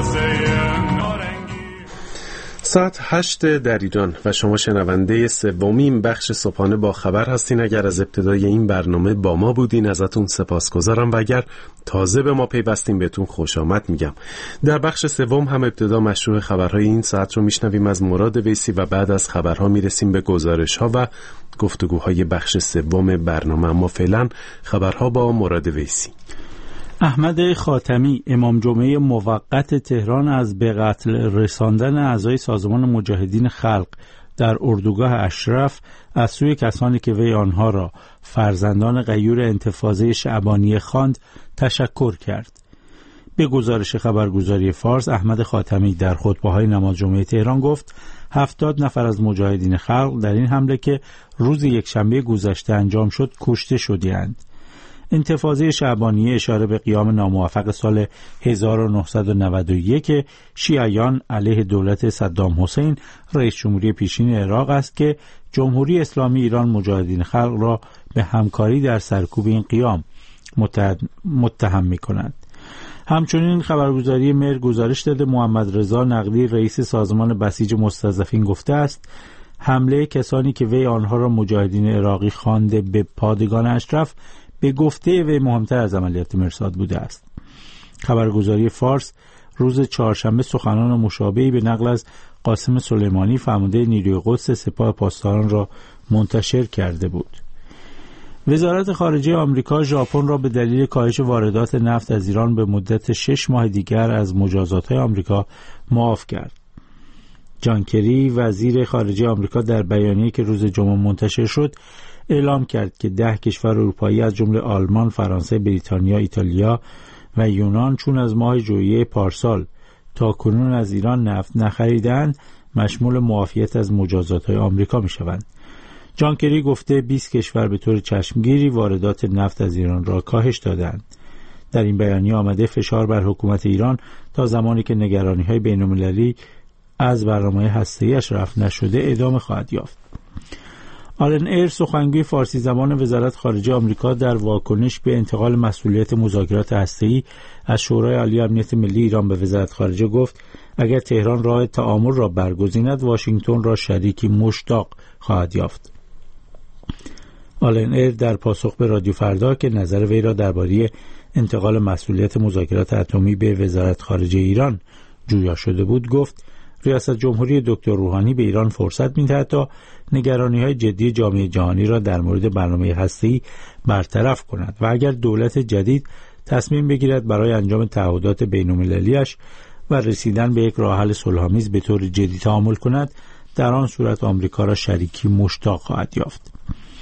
ساعت 8 در ایران و شما شنونده سومین بخش صبحانه با خبر هستین. اگر از ابتدای این برنامه با ما بودین ازتون سپاسگزارم و اگر تازه به ما پیوستین بهتون خوش آمد میگم. در بخش سوم هم ابتدا مشروع خبرهای این ساعت رو میشنویم از مراد ویسی و بعد از خبرها میرسیم به گزارش‌ها و گفتگوهای بخش سوم برنامه. اما فعلا خبرها با مراد ویسی. احمد خاتمی امام جمعه موقت تهران از به قتل رساندن اعضای سازمان مجاهدین خلق در اردوگاه اشرف از سوی کسانی که وی آنها را فرزندان غیور انتفاضه شعبانیه خواند تشکر کرد. به گزارش خبرگزاری فارس، احمد خاتمی در خطبه‌های نماز جمعه تهران گفت 70 نفر از مجاهدین خلق در این حمله که روز یکشنبه گذشته انجام شد کشته شدند. انتفاضه شعبانیه اشاره به قیام ناموفق سال 1991 شیعیان علیه دولت صدام حسین رئیس جمهوری پیشین عراق است که جمهوری اسلامی ایران مجاهدین خلق را به همکاری در سرکوب این قیام متهم می‌کند. همچنین خبرگزاری مهر گزارش داده محمد رضا نقدی رئیس سازمان بسیج مستضعفین گفته است حمله کسانی که وی آنها را مجاهدین عراقی خوانده به پادگان اشرف به گفته وی مهمتر از عملیات مرصاد بوده است. خبرگزاری فارس روز چهارشنبه سخنان مشابهی به نقل از قاسم سلیمانی فرمانده نیروی قدس سپاه پاسداران را منتشر کرده بود. وزارت خارجه آمریکا ژاپن را به دلیل کاهش واردات نفت از ایران به مدت 6 ماه دیگر از مجازات‌های آمریکا معاف کرد. جان کری وزیر خارجه آمریکا در بیانیه‌ای که روز جمعه منتشر شد اعلام کرد که 10 کشور اروپایی از جمله آلمان، فرانسه، بریتانیا، ایتالیا و یونان چون از ماه ژوئیه پارسال تا کنون از ایران نفت نخریدند مشمول معافیت از مجازات‌های آمریکا می‌شوند. جان کری گفته 20 کشور به طور چشمگیری واردات نفت از ایران را کاهش دادند. در این بیانیه آمده فشار بر حکومت ایران تا زمانی که نگرانی‌های بین‌المللی از برنامه هسته‌ایش رفع نشده ادامه خواهد یافت. آلن ایر سخنگوی فارسی زبان وزارت خارجه آمریکا در واکنش به انتقال مسئولیت مذاکرات هسته‌ای از شورای عالی امنیت ملی ایران به وزارت خارجه گفت اگر تهران راه تعامل را برگزیند واشنگتن را شریکی مشتاق خواهد یافت. آلن ایر در پاسخ به رادیو فردا که نظر وی را درباره انتقال مسئولیت مذاکرات اتمی به وزارت خارجه ایران جویا شده بود گفت ریاست جمهوری دکتر روحانی به ایران فرصت می‌دهد تا نگرانی‌های جدی جامعه جهانی را در مورد برنامه هسته‌ای برطرف کند و اگر دولت جدید تصمیم بگیرد برای انجام تعهدات بین‌المللی‌اش و رسیدن به یک راه حل صلح‌آمیز به طور جدی تعامل کند در آن صورت آمریکا را شریکی مشتاق خواهد یافت.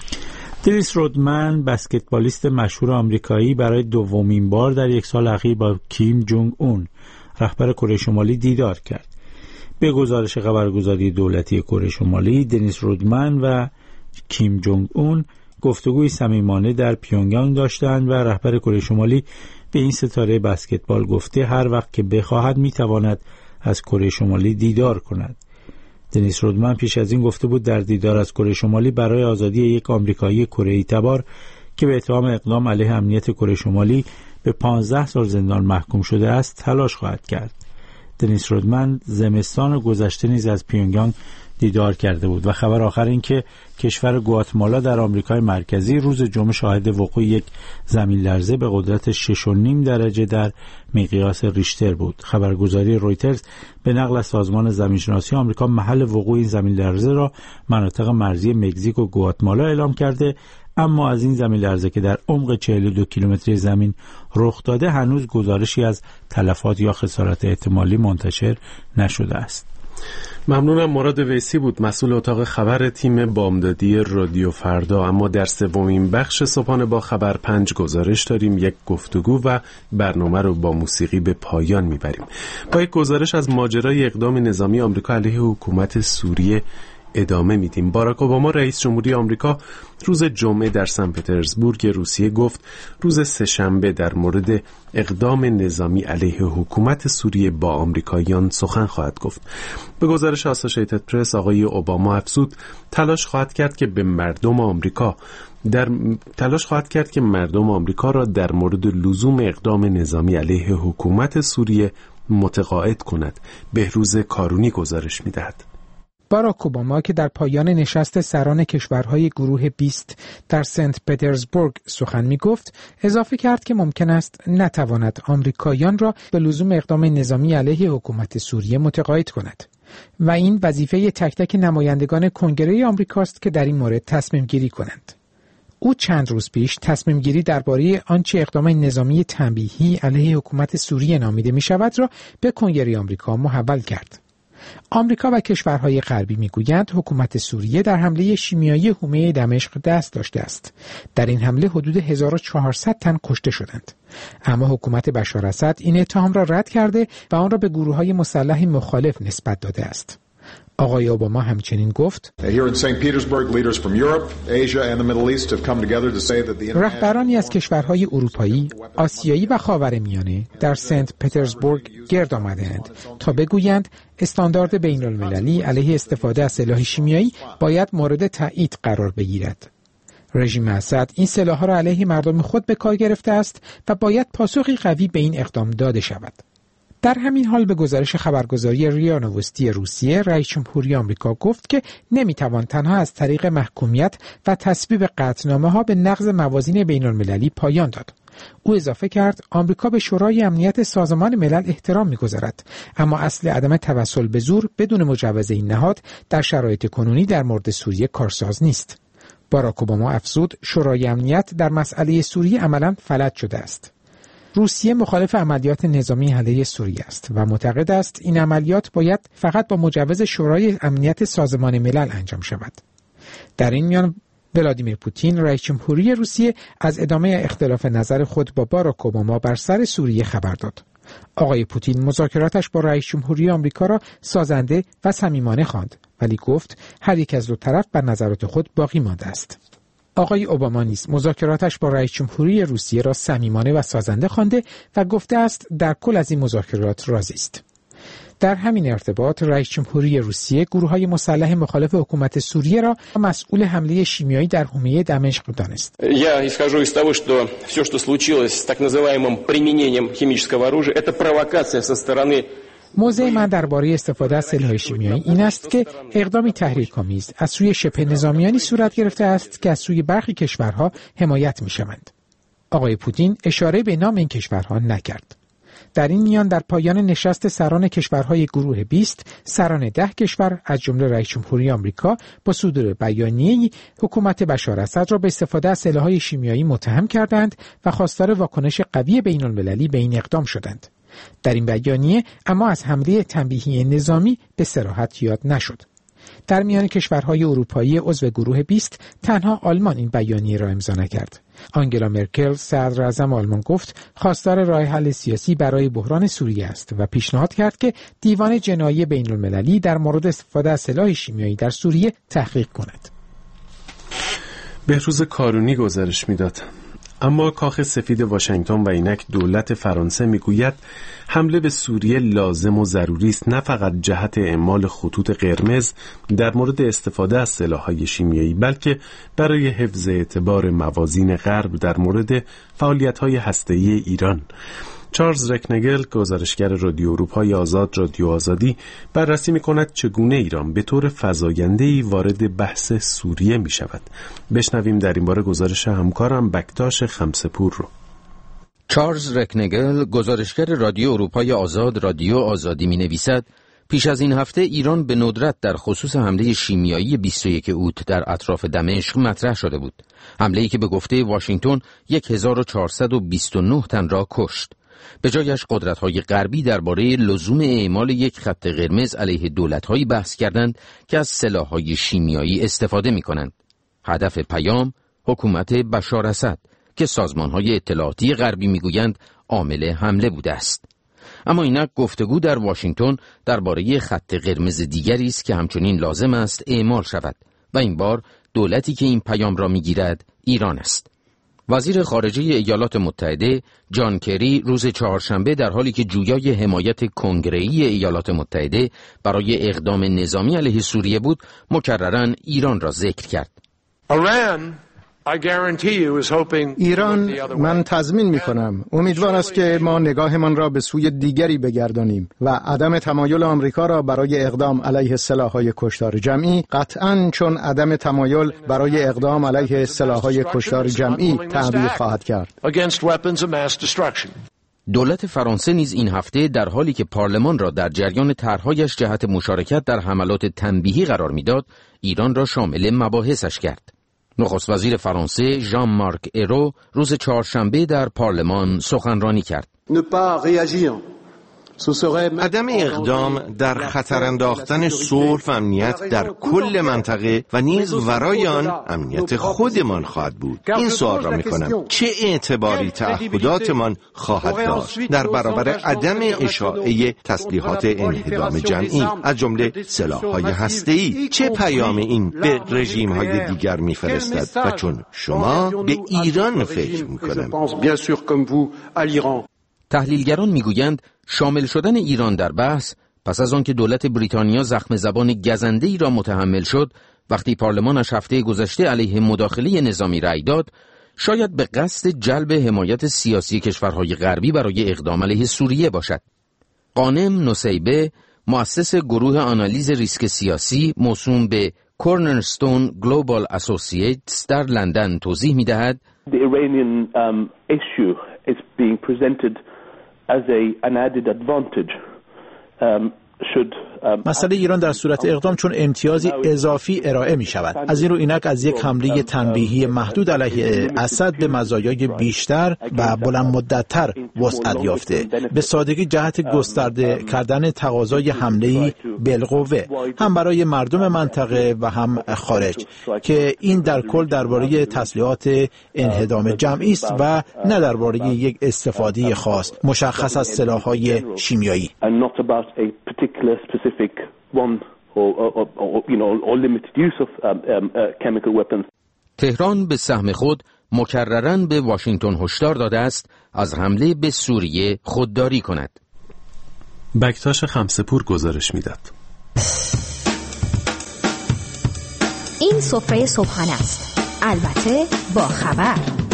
دنیس رودمن بسکتبالیست مشهور آمریکایی برای دومین بار در یک سال اخیر با کیم جونگ اون رهبر کره شمالی دیدار کرد. به گزارش خبرگزاری دولتی کره شمالی دنیس رودمن و کیم جونگ اون گفتگوی صمیمانه در پیونگیانگ داشتند و رهبر کره شمالی به این ستاره بسکتبال گفته هر وقت که بخواهد میتواند از کره شمالی دیدار کند. دنیس رودمن پیش از این گفته بود در دیدار از کره شمالی برای آزادی یک آمریکایی کره‌ای تبار که به اتهام اقدام علیه امنیت کره شمالی به 15 سال زندان محکوم شده است تلاش خواهد کرد. دنیس رودمن زمستان گذشته نیز از پیونگیانگ دیدار کرده بود و خبر آخر این که کشور گواتمالا در آمریکای مرکزی روز جمعه شاهد وقوع یک زمین لرزه به قدرت 6.5 درجه در مقیاس ریشتر بود. خبرگزاری رویترز به نقل از سازمان زمینشناسی آمریکا محل وقوع این زمین لرزه را مناطق مرزی مکزیک و گواتمالا اعلام کرده، اما از این زمین لرزه که در عمق 42 کیلومتری زمین رخ داده هنوز گزارشی از تلفات یا خسارات احتمالی منتشر نشده است. ممنونم. مراد ویسی بود مسئول اتاق خبر تیم بامدادی رادیو فردا. اما در سومین بخش صبحانه با خبر 5 گزارش داریم، یک گفتگو و برنامه رو با موسیقی به پایان میبریم. با یک گزارش از ماجرای اقدام نظامی آمریکا علیه حکومت سوریه ادامه میدیم. باراک اوباما رئیس جمهوری آمریکا روز جمعه در سن پترزبورگ روسیه گفت روز سه‌شنبه در مورد اقدام نظامی علیه حکومت سوریه با آمریکاییان سخن خواهد گفت. به گزارش آسوشیتد پرس آقای اوباما افزود تلاش خواهد کرد که مردم آمریکا را در مورد لزوم اقدام نظامی علیه حکومت سوریه متقاعد کند. بهروز کارونی گزارش می‌دهد. باراک اوباما که در پایان نشست سران کشورهای گروه 20 در سنت پترزبورگ سخن می‌گفت، اضافه کرد که ممکن است نتواند آمریکاییان را به لزوم اقدام نظامی علیه حکومت سوریه متقاعد کند و این وظیفه تک تک نمایندگان کنگره آمریکاست که در این مورد تصمیم گیری کنند. او چند روز پیش تصمیم گیری درباره آنچه اقدام نظامی تنبیهی علیه حکومت سوریه نامیده می شود را به کنگره آمریکا محول کرد. آمریکا و کشورهای غربی میگویند حکومت سوریه در حمله شیمیایی حومه دمشق دست داشته است. در این حمله حدود 1400 تن کشته شدند. اما حکومت بشار اسد این اتهام را رد کرده و آن را به گروه‌های مسلح مخالف نسبت داده است. آقای اوباما همچنین گفت: رهبرانی از کشورهای اروپایی، آسیایی و خاورمیانه در سنت پترزبورگ گرد آمدند تا بگویند استاندارد بین‌المللی علیه استفاده از سلاح شیمیایی باید مورد تایید قرار بگیرد. رژیم اسد این سلاح‌ها را علیه مردم خود به کار گرفته است و باید پاسخی قوی به این اقدام داده شود. در همین حال به گزارش خبرگزاری ریا نوستی روسیه، رئیس جمهوری آمریکا گفت که نمیتوان تنها از طریق محکومیت و تصویب قطعنامه‌ها به نقض موازین بین‌المللی پایان داد. او اضافه کرد آمریکا به شورای امنیت سازمان ملل احترام می‌گذارد، اما اصل عدم توسل به زور بدون مجوز این نهاد در شرایط کنونی در مورد سوریه کارساز نیست. باراک اوباما افزود شورای امنیت در مسئله سوریه عملاً فلج شده است. روسیه مخالف عملیات نظامی علیه سوریه است و معتقد است این عملیات باید فقط با مجوز شورای امنیت سازمان ملل انجام شود. در این میان ولادیمیر پوتین رئیس جمهوری روسیه از ادامه اختلاف نظر خود با باراک اوباما بر سر سوریه خبر داد. آقای پوتین مذاکراتش با رئیس جمهوری آمریکا را سازنده و صمیمانه خواند، ولی گفت هر یک از دو طرف بر نظرات خود باقی مانده است. آقای اوباما نیز مذاکراتش با رئیس جمهوری روسیه را صمیمانه و سازنده خوانده و گفته است در کل از این مذاکرات راضی است. در همین ارتباط رئیس جمهوری روسیه گروه‌های مسلح مخالف حکومت سوریه را مسئول حمله شیمیایی در حومه دمشق دانست. Я исхожу из того, что все, что случилось с так называемым применением химического оружия, это провокация со стороны. موضع من درباره استفاده از سلاح شیمیایی این است که اقدامی تحریک‌آمیز از سوی شبه نظامیانی صورت گرفته است که از سوی برخی کشورها حمایت می‌شوند. آقای پوتین اشاره به نام این کشورها نکرد. در این میان در پایان نشست سران کشورهای گروه 20 سران 10 کشور از جمله رئیس جمهوری آمریکا با صدور بیانیه‌ای حکومت بشار اسد را به استفاده از سلاح‌های شیمیایی متهم کردند و خواستار واکنش قوی بین‌المللی به این اقدام شدند. در این بیانیه اما از حمله تنبیهی نظامی به صراحت یاد نشد. در میان کشورهای اروپایی عضو گروه 20 تنها آلمان این بیانیه را امضا نکرد. آنگلا مرکل صدر اعظم آلمان گفت خواستار راه حل سیاسی برای بحران سوریه است و پیشنهاد کرد که دیوان جنایی بین‌المللی در مورد استفاده از سلاح شیمیایی در سوریه تحقیق کند. بهروز کارونی گزارش میداد. اما کاخ سفید واشنگتن و اینک دولت فرانسه میگوید حمله به سوریه لازم و ضروری است، نه فقط جهت اعمال خطوط قرمز در مورد استفاده از سلاح‌های شیمیایی، بلکه برای حفظ اعتبار موازین غرب در مورد فعالیت‌های هسته‌ای ایران. چارلز رکنگل، گزارشگر رادیو اروپای آزاد رادیو آزادی، بررسی می‌کند چگونه ایران به طور فزاینده‌ای وارد بحث سوریه می‌شود. بشنویم در این باره گزارش همکارم بکتاش خمسه‌پور رو. چارلز رکنگل، گزارشگر رادیو اروپای آزاد رادیو آزادی می‌نویسد پیش از این هفته ایران به ندرت در خصوص حمله شیمیایی 21 اوت در اطراف دمشق مطرح شده بود. حمله‌ای که به گفته واشنگتن 1429 تن را کشت. به جایش قدرت‌های غربی درباره لزوم اعمال یک خط قرمز علیه دولت‌هایی بحث کردند که از سلاح‌های شیمیایی استفاده می‌کنند. هدف پیام حکومت بشار اسد که سازمان‌های اطلاعاتی غربی می‌گویند عامل حمله بوده است. اما اینک گفتگو در واشنگتن درباره خط قرمز دیگری است که همچنین لازم است اعمال شود و این بار دولتی که این پیام را می‌گیرد ایران است. وزیر خارجه ایالات متحده جان کری روز چهارشنبه در حالی که جویای حمایت کنگره‌ای ایالات متحده برای اقدام نظامی علیه سوریه بود، مکرراً ایران را ذکر کرد. Iran ایران، من تضمین می‌کنم، امیدوار است که ما نگاهمان را به سوی دیگری بگردانیم و عدم تمایل آمریکا را برای اقدام علیه سلاح‌های کشتار جمعی قطعاً چون عدم تمایل برای اقدام علیه سلاح‌های کشتار جمعی تعبیر خواهد کرد. دولت فرانسه نیز این هفته در حالی که پارلمان را در جریان طرح‌هایش جهت مشارکت در حملات تنبیهی قرار می‌داد، ایران را شامل مباحثش کرد. نخست وزیر فرانسه ژان مارک ایرو روز چهارشنبه در پارلمان سخنرانی کرد. عدم اقدام در خطر انداختن صلح و امنیت در کل منطقه و نیز ورای آن امنیت خودمان خواهد بود. این سوال را می‌کنم: چه اعتباری تعهداتمان خواهد داشت در برابر عدم اشاعه تسلیحات انهدام جمعی از جمله سلاح‌های هسته‌ای؟ چه پیام این به رژیم‌های دیگر می‌فرستد؟ و چون شما به ایران فکر می‌کنم. تحلیلگران میگویند شامل شدن ایران در بحث پس از آنکه دولت بریتانیا زخم زبان گزنده‌ای را متحمل شد وقتی پارلمانش هفته گذشته علیه مداخله نظامی رأی داد، شاید به قصد جلب حمایت سیاسی کشورهای غربی برای اقدام علیه سوریه باشد. قانم نصیبه، مؤسس گروه آنالیز ریسک سیاسی موسوم به کورنرستون گلوبال اسوسییتس در لندن توضیح می‌دهد: The Iranian issue is being presented as an added advantage مسئله ایران در صورت اقدام چون امتیازی اضافی ارائه می شود. از این رو اینک از یک حمله تنبیهی محدود علیه اسد به مزایای بیشتر و بلند مدت‌تر وسعت یافته. به سادگی جهت گسترده کردن تقاضای حمله‌ای بالقوه هم برای مردم منطقه و هم خارج که این در کل درباره تسلیحات انهدام جمعی است و نه درباره یک استفاده خاص مشخص از سلاح‌های شیمیایی. specific one or limited use of chemical weapons. تهران به سهم خود مکرراً به واشنگتن هشدار داده است از حمله به سوریه خودداری کند. بکتاش خمسه‌پور گزارش میداد. این سفره صبحانه است، البته با خبر.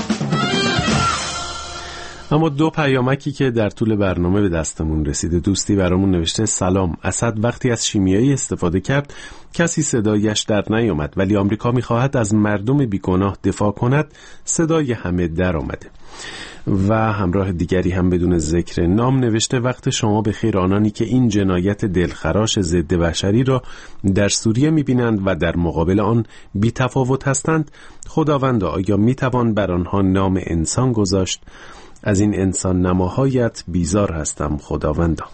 اما دو پیامکی که در طول برنامه به دستمون رسیده. دوستی برامون نوشته: سلام، اسد وقتی از شیمیایی استفاده کرد کسی صدایش در نیامد، ولی آمریکا میخواهد از مردم بیگناه دفاع کند، صدای همه در آمده. و همراه دیگری هم بدون ذکر نام نوشته: وقت شما به خیر آنانی که این جنایت دلخراش ضد بشری را در سوریه میبینند و در مقابل آن بی‌تفاوت هستند. خداوندا آیا میتوان بر آنها نام انسان گذاشت؟ از این انسان نماهایت بیزار هستم خداوندا.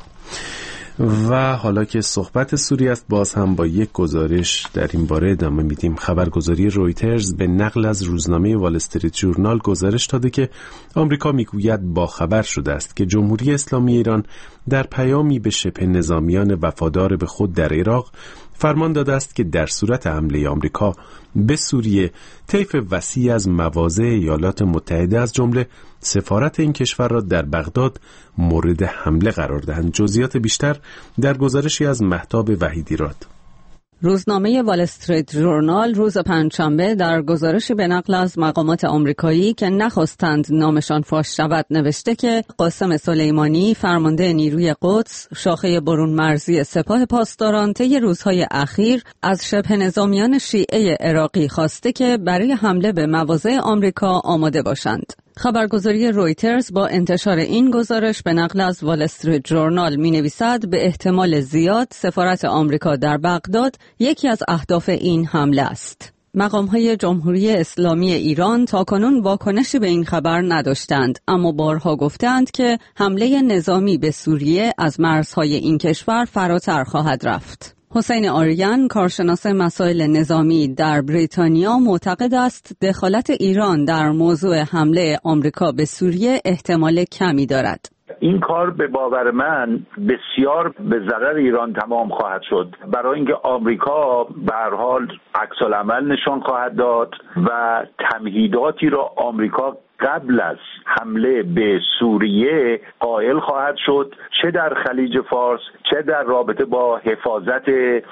و حالا که صحبت سوریه است، باز هم با یک گزارش در این باره ادامه میدیم. خبرگزاری رویترز به نقل از روزنامه وال استریت ژورنال گزارش داده که آمریکا میگوید با خبر شده است که جمهوری اسلامی ایران در پیامی به شبه نظامیان وفادار به خود در عراق فرمان داده است که در صورت حمله آمریکا به سوریه طیف وسیع از مواضع ایالات متحده از جمله سفارت این کشور را در بغداد مورد حمله قرار دهند. جزئیات بیشتر در گزارشی از مهتاب وحیدیراد. روزنامه وال استریت ژورنال روز پنجشنبه در گزارشی به نقل از مقامات آمریکایی که نخواستند نامشان فاش شود نوشته که قاسم سلیمانی، فرمانده نیروی قدس، شاخه برون مرزی سپاه پاسداران، طی روزهای اخیر از شبه نظامیان شیعه عراقی خواسته که برای حمله به مواضع آمریکا آماده باشند. خبرگزاری رویترز با انتشار این گزارش به نقل از وال استریت ژورنال می‌نویسد به احتمال زیاد سفارت آمریکا در بغداد یکی از اهداف این حمله است. مقام‌های جمهوری اسلامی ایران تاکنون واکنشی به این خبر نداشتند، اما بارها گفتند که حمله نظامی به سوریه از مرزهای این کشور فراتر خواهد رفت. حسین آریان، کارشناس مسائل نظامی در بریتانیا، معتقد است دخالت ایران در موضوع حمله آمریکا به سوریه احتمال کمی دارد. این کار به باور من بسیار به ضرر ایران تمام خواهد شد، برای اینکه آمریکا به هر حال عکس‌العمل نشان خواهد داد و تمهیداتی را آمریکا قبل از حمله به سوریه قائل خواهد شد، چه در خلیج فارس چه در رابطه با حفاظت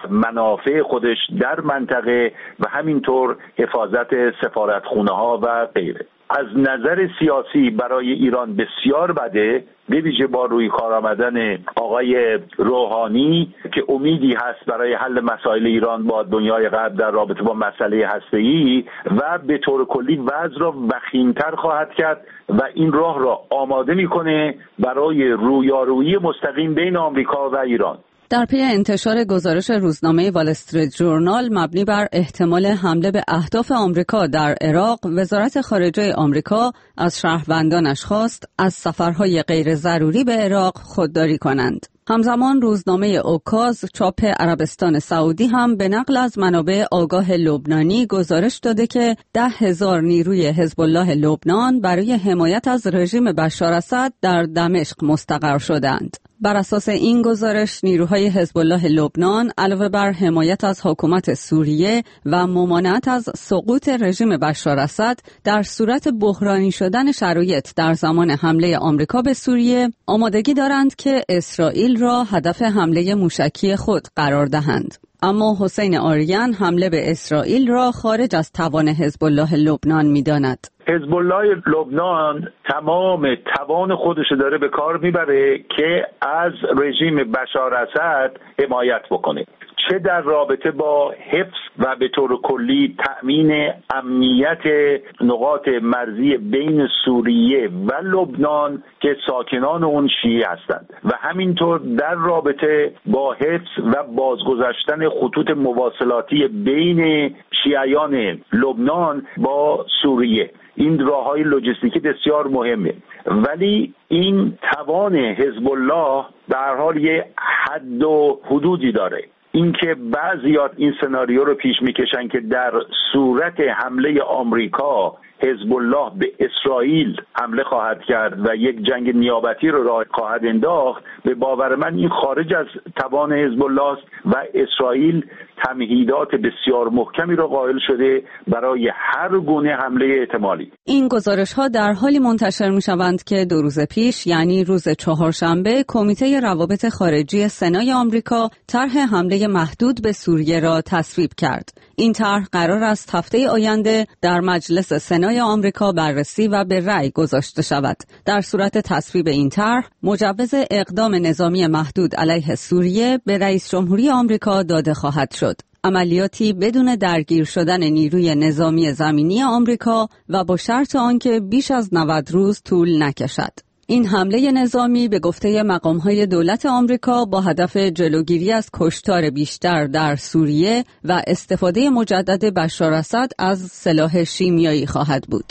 منافع خودش در منطقه و همینطور حفاظت سفارتخونه‌ها و غیره. از نظر سیاسی برای ایران بسیار بده، به ویژه با روی کار آمدن آقای روحانی که امیدی هست برای حل مسائل ایران با دنیای غرب در رابطه با مسئله هسته‌ای و به طور کلی وضع را وخیم‌تر خواهد کرد و این راه را آماده می‌کنه برای رویارویی مستقیم بین آمریکا و ایران. در پی انتشار گزارش روزنامه وال استریت ژورنال مبنی بر احتمال حمله به اهداف آمریکا در عراق، وزارت خارجه آمریکا از شهروندانش خواست از سفرهای غیر ضروری به عراق خودداری کنند. همزمان روزنامه اوکاز چاپ عربستان سعودی هم به نقل از منابع آگاه لبنانی گزارش داده که 10,000 نیروی حزب الله لبنان برای حمایت از رژیم بشار اسد در دمشق مستقر شدند. بر اساس این گزارش نیروهای حزب الله لبنان علاوه بر حمایت از حکومت سوریه و ممانعت از سقوط رژیم بشار اسد در صورت بحرانی شدن شرایط در زمان حمله آمریکا به سوریه، آمادگی دارند که اسرائیل را هدف حمله موشکی خود قرار دهند. اما حسین آریان حمله به اسرائیل را خارج از توان حزب الله لبنان می‌داند. حزب الله لبنان تمام توان خودش داره به کار میبره که از رژیم بشار اسد حمایت بکنه، چه در رابطه با حفظ و به طور کلی تأمین امنیت نقاط مرزی بین سوریه و لبنان که ساکنان اون شیعه هستند و همینطور در رابطه با حفظ و بازگذاشتن خطوط مواصلاتی بین شیعیان لبنان با سوریه. این راههای لوجستیکی بسیار مهمه، ولی این توان حزب الله به هر حال یه حد و حدودی داره. اینکه بعضیات این سناریو رو پیش میکشن که در صورت حمله آمریکا حزب الله به اسرائیل حمله خواهد کرد و یک جنگ نیابتی رو راه خواهد انداخت، به باور من این خارج از توان حزب الله است و اسرائیل تمهیدات بسیار محکمی را قائل شده برای هر گونه حمله احتمالی. این گزارش‌ها در حالی منتشر می‌شوند که 2 روز پیش، یعنی روز چهارشنبه، کمیته روابط خارجی سنای آمریکا طرح حمله محدود به سوریه را تصویب کرد. این طرح قرار است هفته آینده در مجلس سنای آمریکا بررسی و به رأی گذاشته شود. در صورت تصویب این طرح، مجوز اقدام نظامی محدود علیه سوریه به رئیس جمهوری آمریکا داده خواهد شد. عملیاتی بدون درگیر شدن نیروی نظامی زمینی آمریکا و با شرط آنکه بیش از 90 روز طول نکشد. این حمله نظامی به گفته مقام‌های دولت آمریکا با هدف جلوگیری از کشتار بیشتر در سوریه و استفاده مجدد بشار اسد از سلاح شیمیایی خواهد بود.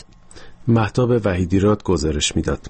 مهتاب وحیدیراد گزارش میداد.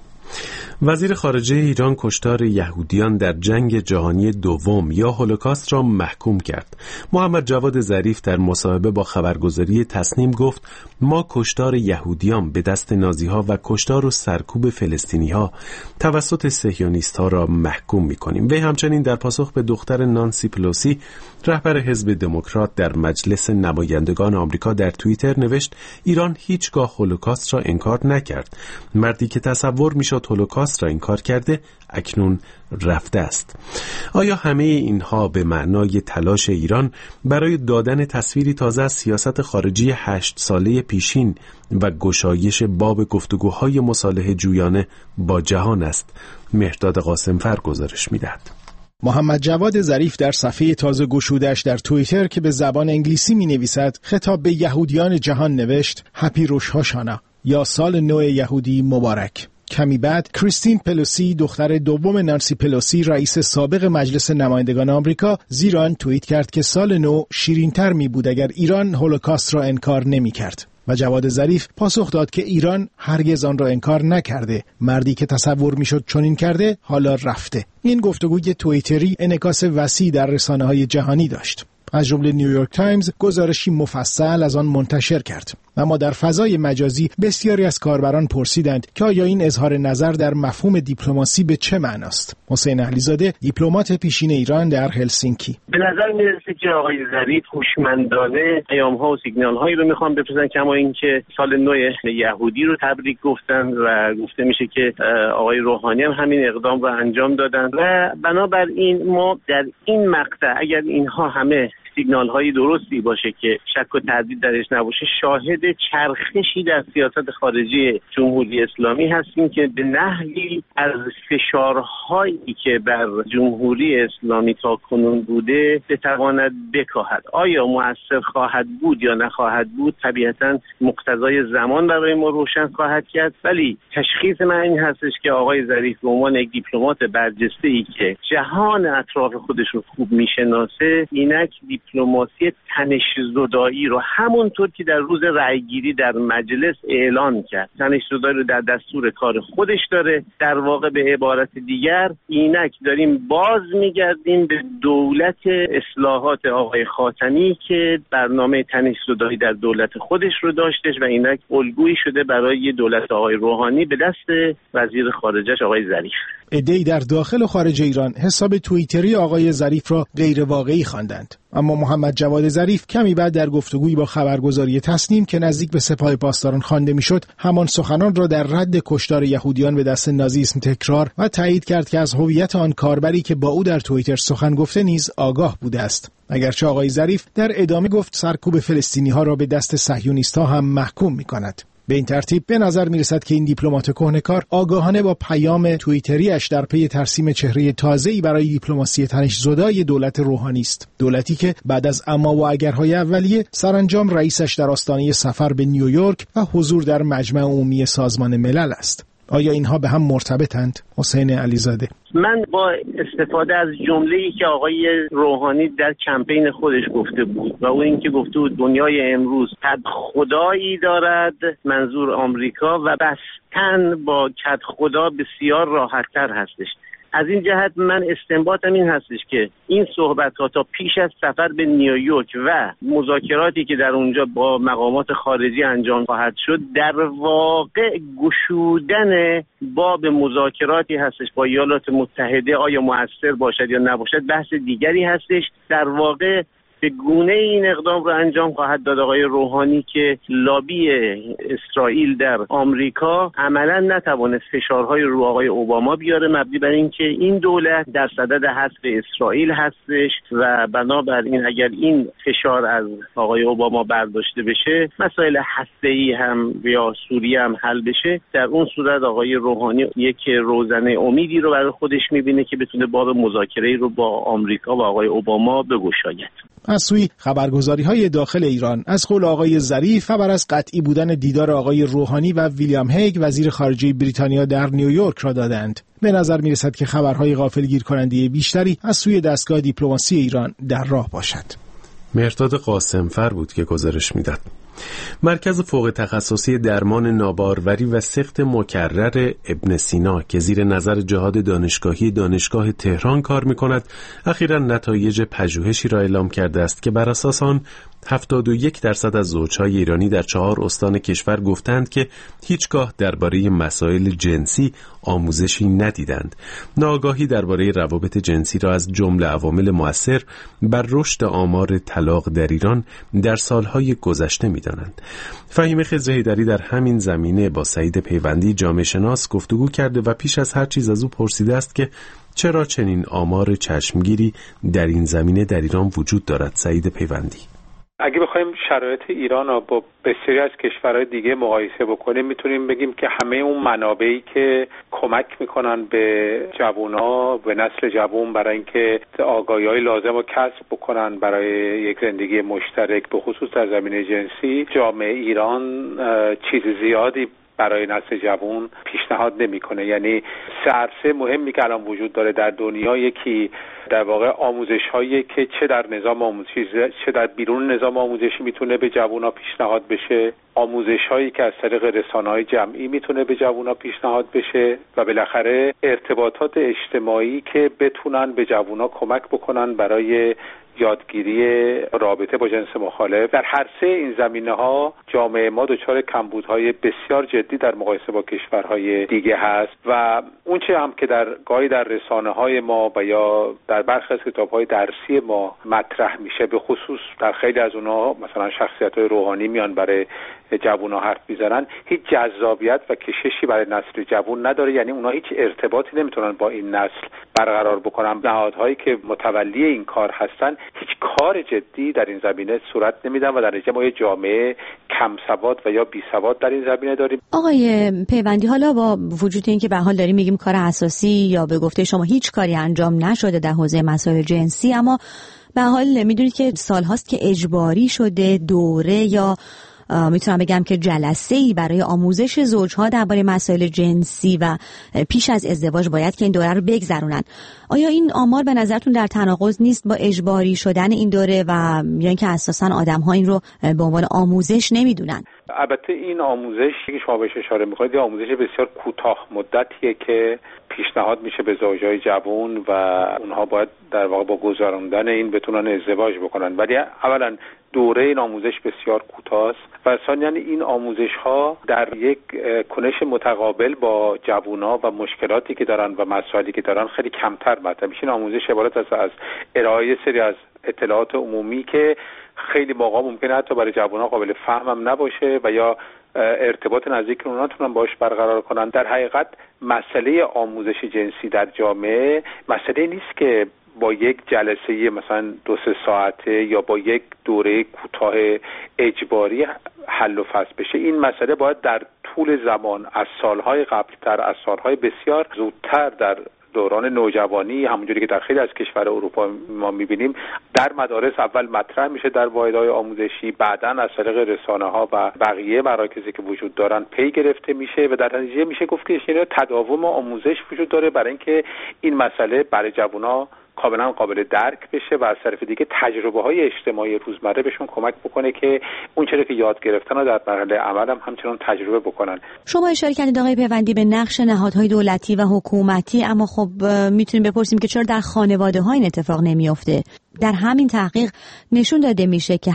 وزیر خارجه ایران کشتار یهودیان در جنگ جهانی دوم یا هولوکاست را محکوم کرد. محمد جواد ظریف در مصاحبه با خبرگزاری تصنیم گفت: ما کشتار یهودیان به دست نازی‌ها و کشتار و سرکوب فلسطینی‌ها توسط صهیونیست‌ها را محکوم می‌کنیم. وی همچنین در پاسخ به دختر نانسی پلوسی رهبر حزب دموکرات در مجلس نمایندگان آمریکا در توییتر نوشت: ایران هیچگاه هولوکاست را انکار نکرد. مردی که تصور می‌شد هولوکاست را انکار کرده اکنون رفته است. آیا همه اینها به معنای تلاش ایران برای دادن تصویری تازه از سیاست خارجی 8 ساله پیشین و گشایش باب گفتگوهای مصالحه جویانه با جهان است؟ مهرداد قاسمفر گزارش می‌دهد. محمد جواد ظریف در صفحه تازه گشودش در توییتر که به زبان انگلیسی می‌نویسد خطاب به یهودیان جهان نوشت: هپی روش هاشانا، یا سال نو یهودی مبارک. کمی بعد کریستین پلوسی دختر دوم نانسی پلوسی رئیس سابق مجلس نمایندگان آمریکا زیر آن توییت کرد که سال نو شیرین‌تر می بود اگر ایران هولوکاست را انکار نمی کرد. و جواد ظریف پاسخ داد که ایران هرگز آن را انکار نکرده. مردی که تصور میشد چنین کرده حالا رفته. این گفتگوی توییتری انعکاس وسیع در رسانه‌های جهانی داشت. از جمله نیویورک تایمز گزارشی مفصل از آن منتشر کرد. اما در فضای مجازی بسیاری از کاربران پرسیدند که آیا این اظهار نظر در مفهوم دیپلماسی به چه معناست؟ حسین علیزاده، دیپلمات پیشین ایران در هلسینکی: به نظر میرسه که آقای ظریف هوشمندانه پیام‌ها و سیگنال‌هایی رو میخوان بفرستن، کما اینکه سال نو یهودی رو تبریک گفتن و گفته میشه که آقای روحانی هم همین اقدام رو انجام دادن و بنابراین ما در این مقطع اگر اینها همه سیگنال های درستی باشه که شک و تردید درش نباشه، شاهد چرخشی در سیاست خارجی جمهوری اسلامی هستیم که به نحوی از فشارهایی که بر جمهوری اسلامی تا کنون بوده بتواند بکاهد. آیا مؤثر خواهد بود یا نخواهد بود طبیعتاً مقتضای زمان برای ما روشن خواهد کرد، ولی تشخیص من این هستش که آقای ظریف به عنوان یک دیپلمات برجسته‌ای که جهان اطراف خودش رو خوب میشناسه، اینک دیپلماسی تنش زدایی رو همونطور که در روز رأیگیری در مجلس اعلان کرد، تنش زدایی رو در دستور کار خودش داره. در واقع به عبارت دیگر اینک داریم باز میگردیم به دولت اصلاحات آقای خاتمی که برنامه تنش زدایی در دولت خودش رو داشتش و اینک الگویی شده برای دولت آقای روحانی به دست وزیر خارجه‌اش آقای ظریف. عده‌ای در داخل و خارج ایران حساب توییتری آقای ظریف را غیر واقعی خواندند. اما محمد جواد ظریف کمی بعد در گفتگویی با خبرگزاری تسنیم که نزدیک به سپاه پاسداران خوانده میشد، همان سخنان را در رد کشتار یهودیان به دست نازیسم تکرار و تایید کرد که از هویت آن کاربری که با او در توییتر سخن گفته نیز آگاه بوده است. اگرچه آقای ظریف در ادامه گفت سرکوب فلسطینی‌ها را به دست صهیونیست‌ها هم محکوم می‌کند. به این ترتیب به نظر میرسد که این دیپلمات کهنه‌کار آگاهانه با پیام توییتریش در پی ترسیم چهره تازه‌ای برای دیپلماسی تنش‌زدای دولت روحانی است. دولتی که بعد از اما و اگرهای اولیه سرانجام رئیسش در آستانه سفر به نیویورک و حضور در مجمع عمومی سازمان ملل است. آیا اینها به هم مرتبطند؟ حسین علیزاده: من با استفاده از جمله‌ای که آقای روحانی در کمپین خودش گفته بود و اون اینکه گفته بود دنیای امروز کد خدایی دارد، منظور آمریکا، و بستن با کد خدا بسیار راحت‌تر هستش. از این جهت من استنباطم این هستش که این صحبت‌ها تا پیش از سفر به نیویورک و مذاکراتی که در اونجا با مقامات خارجی انجام خواهد شد در واقع گشودن باب مذاکراتی هستش با ایالات متحده. آیا مؤثر باشد یا نباشد بحث دیگری هستش. در واقع به گونه این اقدام رو انجام خواهد داد آقای روحانی که لابی اسرائیل در آمریکا عملا نتوانست فشارهای رو آقای اوباما بیاره، مبنی بر اینکه این دولت در صدد حذف اسرائیل هستش و بنابراین اگر این فشار از آقای اوباما برداشته بشه، مسائل هسته‌ای هم یا سوریه هم حل بشه، در اون صورت آقای روحانی یک روزنه امیدی رو برای خودش میبینه که بتونه باب مذاکره‌ای رو با آمریکا و آقای اوباما بگشاید. از سوی خبرگزاری‌های داخل ایران از قول آقای ظریف خبر از قطعی بودن دیدار آقای روحانی و ویلیام هیگ وزیر خارجه بریتانیا در نیویورک را دادند. به نظر می‌رسد که خبرهای غافلگیر کننده بیشتری از سوی دستگاه دیپلماسی ایران در راه باشد. مرداد قاسمفر بود که گزارش میداد. مرکز فوق تخصصی درمان ناباروری و سقط مکرر ابن سینا که زیر نظر جهاد دانشگاهی دانشگاه تهران کار می‌کند، اخیراً نتایج پژوهشی را اعلام کرده است که بر اساس آن 71% از زوجهای ایرانی در 4 استان کشور گفتند که هیچگاه درباره مسائل جنسی آموزشی ندیدند. ناآگاهی درباره روابط جنسی را از جمله عوامل مؤثر بر رشد آمار طلاق در ایران در سالهای گذشته می‌دانند. فهیم خضرحیدری در همین زمینه با سعید پیوندی جامعه شناس گفتگو کرده و پیش از هر چیز از او پرسیده است که چرا چنین آمار چشمگیری در این زمینه در ایران وجود دارد. سعید پیوندی: اگه بخوایم شرایط ایران رو با بسیاری از کشورهای دیگه مقایسه بکنیم، میتونیم بگیم که همه اون منابعی که کمک میکنن به جوونا، به نسل جوون برای اینکه آگاهی‌های لازم رو کسب بکنن برای یک زندگی مشترک به خصوص در زمینه جنسی، جامعه ایران چیز زیادی برای نسل جوان پیشنهاد نمیکنه. یعنی 3 عرصه مهمی که الان وجود داره در دنیا، یکی در واقع آموزش هایی که چه در نظام آموزشی چه در بیرون نظام آموزشی میتونه به جوونا پیشنهاد بشه، آموزش هایی که از طریق رسانه‌های جمعی میتونه به جوونا پیشنهاد بشه، و بالاخره ارتباطات اجتماعی که بتونن به جوونا کمک بکنن برای یادگیری رابطه با جنس مخالف. در هر سه این زمینه‌ها جامعه ما دچار کمبودهای بسیار جدی در مقایسه با کشورهای دیگه هست و اون چه هم که گاهی در رسانه‌های ما و یا در برخی از کتاب‌های درسی ما مطرح میشه، به خصوص در خیلی از اونها مثلا شخصیت‌های روحانی میان برای جوونا حرف میزنن، هیچ جذابیت و کششی برای نسل جوون نداره. یعنی اونها هیچ ارتباطی نمیتونن با این نسل برقرار بکنن. نهادهایی که متولی این کار هستن هیچ کار جدی در این زمینه صورت نمیدن و در نتیجه ما یه جامعه کم سواد و یا بی سواد در این زمینه داریم. آقای پیوندی، حالا با وجود اینکه به حال داریم میگیم کار اساسی یا به گفته شما هیچ کاری انجام نشده در حوزه مسائل جنسی، اما به حال میدونید که سالهاست که اجباری شده دوره یا میتونم بگم که جلسه‌ای برای آموزش زوجها درباره مسائل جنسی و پیش از ازدواج باید که این دوره رو بگذرونن. آیا این آمار به نظرتون در تناقض نیست با اجباری شدن این دوره و یا اینکه اساساً آدم‌ها این رو به عنوان آموزش نمیدونن؟ البته این آموزش که شما بهش اشاره می‌کنید یه آموزش بسیار کوتاه مدتیه که پیشنهاد میشه به زوجهای جوان و اونها باید در واقع با گذراندن این بتونن ازدواج بکنن. ولی اولا دوره این آموزش بسیار کوتاه است و ثانیاً این آموزش‌ها در یک کنش متقابل با جوونا و مشکلاتی که دارن و مسائلی که دارن خیلی کمتر مطرح میشه. این آموزش عبارت است از ارائه سری از اطلاعات عمومی که خیلی موقع ممکنه حتی برای جوونا قابل فهمم نباشه و یا ارتباط نزدیک اونها تونن باش برقرار کنن. در حقیقت مسئله آموزش جنسی در جامعه مسئله نیست که با یک جلسه مثلا 2-3 ساعته یا با یک دوره کوتاه اجباری حل و فصل بشه. این مسئله باید در طول زمان از سالهای قبلتر، از سالهای بسیار زودتر در دوران نوجوانی، همونجوری که در خیلی از کشور اروپا ما می‌بینیم، در مدارس اول مطرح میشه در واحدهای آموزشی، بعداً از طریق رسانه‌ها و بقیه مراکزی که وجود دارن پی گرفته میشه و در نتیجه میشه گفت که تداوم آموزش وجود داره برای اینکه این مسئله برای جوونا کاملا قابل درک بشه و از طرف دیگه تجربه‌های اجتماعی روزمره بهشون کمک بکنه که اون چیزی که یاد گرفتن رو در مرحله عمل هم همچنان تجربه بکنن. شما اشاره کردید آقای پیوندی به نقش نهادهای دولتی و حکومتی، اما خب میتونیم بپرسیم که چرا در خانواده‌ها این اتفاق نمیفته؟ در همین تحقیق نشون داده میشه که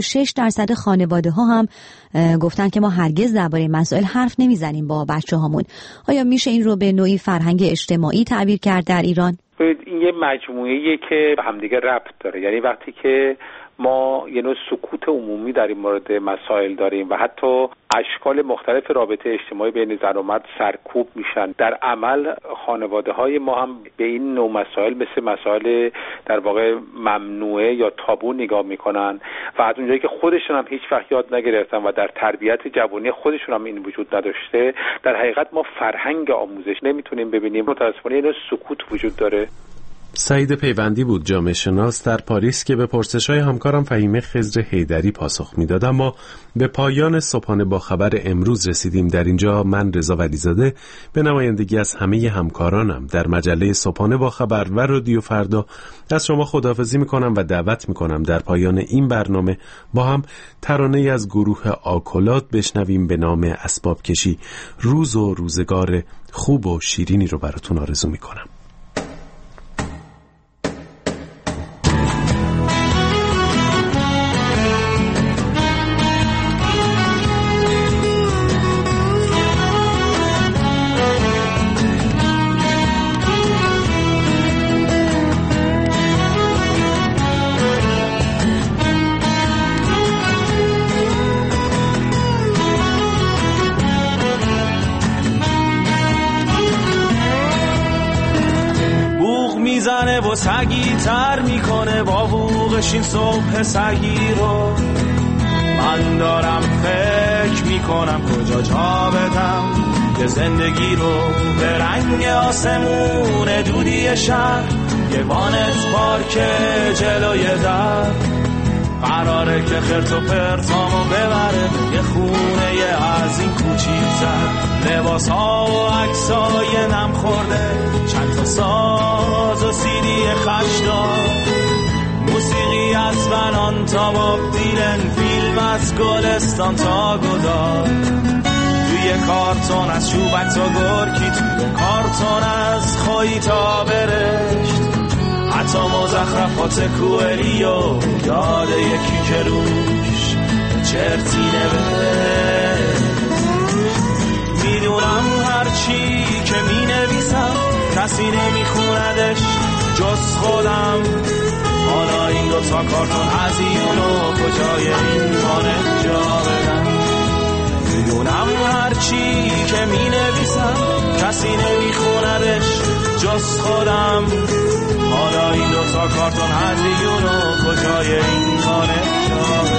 86% خانواده‌ها هم گفتن که ما هرگز درباره مسائل حرف نمیزنیم با بچه‌هامون. آیا میشه این رو به نوعی فرهنگ اجتماعی تعبیر کرد در ایران؟ این یه مجموعه‌ایه که به همدیگه ربط داره. یعنی وقتی که ما یه نوع سکوت عمومی در این مورد مسائل داریم و حتی اشکال مختلف رابطه اجتماعی بین زن و مرد سرکوب میشن، در عمل خانواده‌های ما هم به این نوع مسائل مثل مسائل در واقع ممنوعه یا تابو نگاه میکنن و از اونجایی که خودشون هم هیچ وقت یاد نگرفتن و در تربیت جوانی خودشون هم این وجود نداشته، در حقیقت ما فرهنگ آموزش نمیتونیم ببینیم. متأسفانه این سکوت وجود داره. سعید پیوندی بود، جامعه شناس در پاریس، که به پرسش‌های همکارم فهیمه خضر حیدری پاسخ میداد. اما به پایان صبحانه با خبر امروز رسیدیم. در اینجا من رضا ولیزاده به نمایندگی از همه همکارانم در مجله صبحانه با خبر و رادیو فردا از شما خداحافظی میکنم و دعوت میکنم در پایان این برنامه با هم ترانه‌ای از گروه آکولات بشنویم به نام اسباب کشی. روز و روزگار خوب و شیرینی رو براتون آرزو میکنم. و سگی تر میکنه با بوغش این صبح سگی رو. من دارم فکر میکنم کجا جا بدم که زندگی رو به رنگ آسمون دودی شهر، یه وانت پارک جلوی در قراره که خرت و پرتامو ببره یه خونه از این کوچیک‌تر. لباس ها و عکسای نم خورده، چند تا ساز و سیدی خشدار، موسیقی از بنان تا باب دیلن، فیلم از گلستان تا گدار، توی کارتون از چوبک تا گرکی، توی کارتون از خواهی تا برشت، حتی مزخرفات کوئلیو یاد یکی که روش چرتی نوشت. میدونم هرچی که مینویسم کسی نمیخوندش جز خودم. حالا این دوتا کارتون هزیونو کجای این خانه جا بدم. میدونم هرچی که مینویسم کسی نمیخوندش جز خودم. حالا این دوتا کارتون هزیونو کجای این خانه جا بدم.